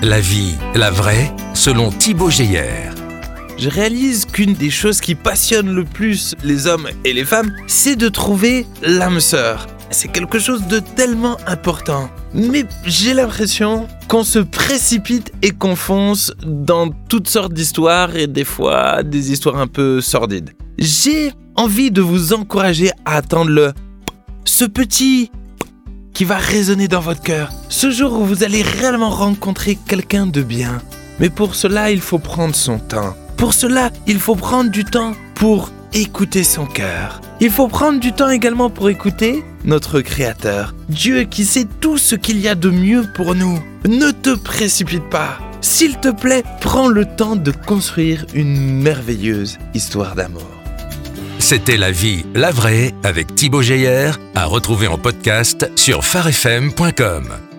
La vie, la vraie, selon Thibaut Geyer. Je réalise qu'une des choses qui passionne le plus les hommes et les femmes, c'est de trouver l'âme sœur. C'est quelque chose de tellement important. Mais j'ai l'impression qu'on se précipite et qu'on fonce dans toutes sortes d'histoires et des fois des histoires un peu sordides. J'ai envie de vous encourager à attendre ce petit qui va résonner dans votre cœur. Ce jour où vous allez réellement rencontrer quelqu'un de bien. Mais pour cela, il faut prendre son temps. Pour cela, il faut prendre du temps pour écouter son cœur. Il faut prendre du temps également pour écouter notre Créateur. Dieu qui sait tout ce qu'il y a de mieux pour nous. Ne te précipite pas. S'il te plaît, prends le temps de construire une merveilleuse histoire d'amour. C'était La vie, la vraie avec Thibaut Geyer, à retrouver en podcast sur farfm.com.